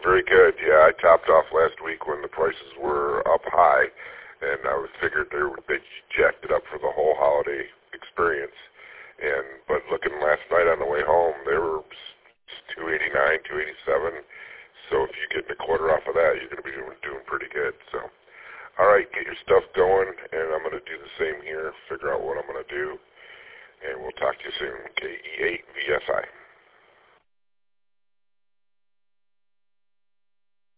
Very good. Yeah, I topped off last week when the prices were up high, and I figured they jacked it up for the whole holiday experience. But looking last night on the way home, they were 289, 287. So if you get a quarter off of that, you're going to be doing pretty good. So, all right, get your stuff going, and I'm going to do the same here. Figure out what I'm going to do, and we'll talk to you soon. KE8 VSI.